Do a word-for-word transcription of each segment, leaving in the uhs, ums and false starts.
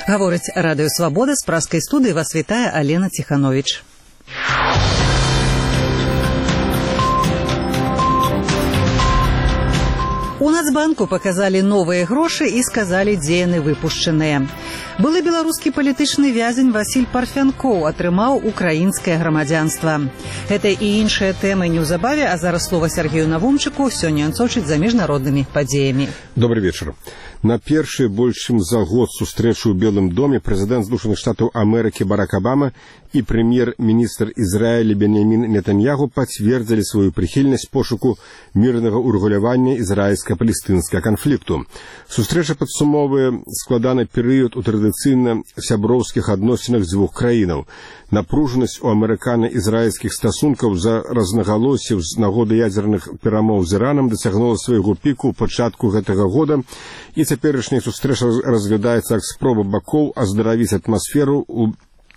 Гаворыць Радыё Свабода, з праскай студыі вас вітае Алена Ціхановіч. У Нацбанку паказалі новыя грошы і сказалі, дзе яны выпушчаныя. Былы беларускі палітычны вязень Васіль Парфянкоў атрымаў украінскае грамадзянства. Гэта і іншыя тэмы неўзабаве, а зараз слова Сергею Навумчыку, сёння ён сочыць за міжнароднымі падзеямі. Добрый вечер. На першую больш чым за год сустрэчу ў Белым доме прэзідэнт Злучаных Штатаў Амерыкі Барак Абама і прэм'ер-міністр Ізраіля Беньямін Нетаньяху пацвердзілі сваю прыхільнасць пошуку мірнага ўрэгулявання ізраільска-палестынскага канфлікту. Сустрэча падсумоўвае складаны перыяд у традыцыйна сяброўскіх адносінах дзвюх краінаў. Напружанасць у амерыкана-ізраільскіх стасункаў за рознагалоссяў з нагоды ядзерных перамоў з Іранам дасягнула свайго піку ў пачатку гэтага года, і цяперашняя сустрэча разглядаецца як спроба бакоў аздаравіць атмасферу ў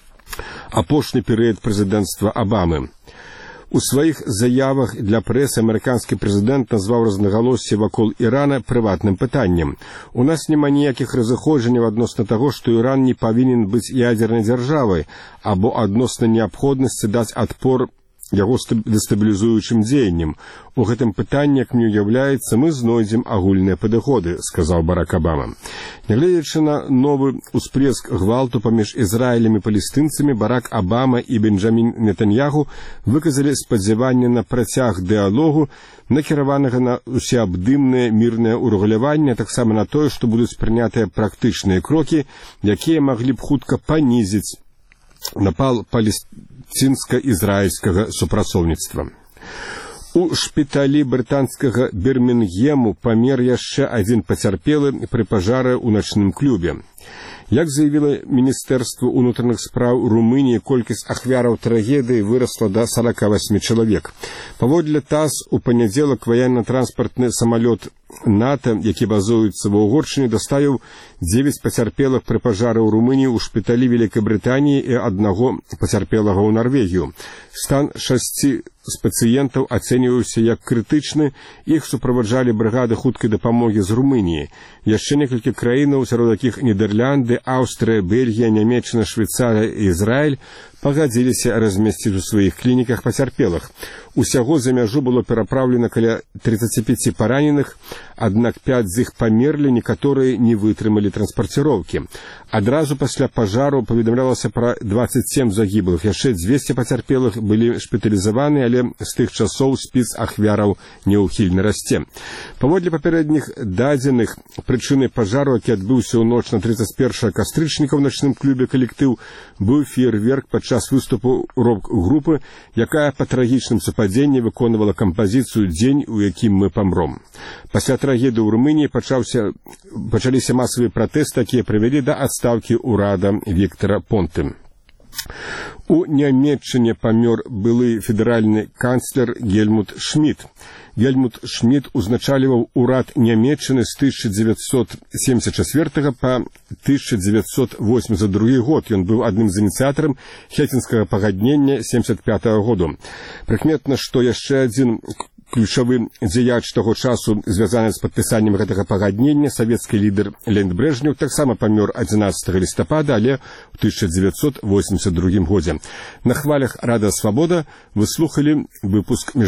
апошні перыяд прэзідэнцтва Абамы. У сваіх заявах для прэсы амерыканскі прэзідэнт назваў рознагалоссі вакол Ірана прыватным пытаннем. У нас няма ніякіх разыходжанняў адносна таго, што Іран не павінен быць ядзернай дзяржавай, або адносна неабходнасці даць адпор яго дэстабілізуючым дзеяннем. У гэтым пытанні, як мне ўяўляецца, мы знойдзем агульныя падыходы, сказаў Барак Абама. Нягледзячы на новы ўсплеск гвалту паміж Ізраілем і палестынцамі, Барак Абама і Бенджамін Нетаньяху выказалі спадзяванне на працяг дыялогу, накіраванага на усеабдымнае мірнае ўрэгуляванне, а таксама на тое, што будуць прынятыя практычныя крокі, якія маглі б хутка панізіць напал палестынска-ізраільскага супрацоўніцтва. У шпіталі брытанскага Бірмінгему памер яшчэ адзін пацярпелы пры пажары ў начным клубе. Як заявіла Міністэрства ўнутраных спраў Румыніі, колькасць ахвяраў трагедыі вырасла да сорока восьми чалавек. Паводле ТАСС, у панядзелак ваенна-транспартны самалёт НАТО, які базуецца ва Угоршчыне, даставіў дзевяць пацярпелых пры пажары ў Румыніі, у шпіталі Вялікай Брытаніі і аднаго пацярпелага ў Нарвегію. Стан шасці з пацыентаў ацэньваўся як крытычны, іх суправаджалі брыгады хуткай дапамогі з Румыніі. Яшчэ некалькі краінаў, сярод якіх Нідерланды, Аўстрыя, Бельгія, Нямецчына, Швейцарыя і Ізраіль, пагадзіліся размясціць у сваіх клініках пацярпелых. Усяго за мяжу было перапраўлена каля тридцати пяти параненых, аднак пяць з іх памерлі, некаторыя не вытрымалі транспарціроўкі. Адразу пасля пажару паведамлялася пра двадцать семь загіблых, яшчэ дзвесце пацярпелых былі шпіталізаваны, але з тых часоў спіс ахвяраў няўхільна расце. Паводле папярэдніх дадзеных, прычынай пажару, які адбыўся ў ноч на тридцать первого кастрычніка ў начным клубе «Калектыў», быў феерверк падчас выступу рок-групы, якая па трагічным супадзенні выконвала кампазіцыю «Дзень, у якім мы памром». Пасля трагедыі ў Румыніі пачаўся, пачаліся масавыя пратэсты, якія прывялі да адстаўкі ўрада Віктара Понты. У Нямецчыне памёр былы федэральны канцлер Гельмут Шмідт. Гельмут Шмідт узначальваў урад Нямецчыны з тысяча девятьсот семьдесят четвёртого па тысяча девятьсот восемьдесят другой год. Ён быў адным з ініцыятарам Хельсінскага пагаднення семьдесят пятого году. Прыкметна, што яшчэ адзін ключавы дзеяч таго часу, звязаны з падпісаннем гэтага пагаднення, савецкі лідар Леонід Брэжнеў, таксама памёр адзінаццатага лістапада, але ў тысяча девятьсот восемьдесят другом годзе. На хвалях Радыё Свабода вы слухалі выпуск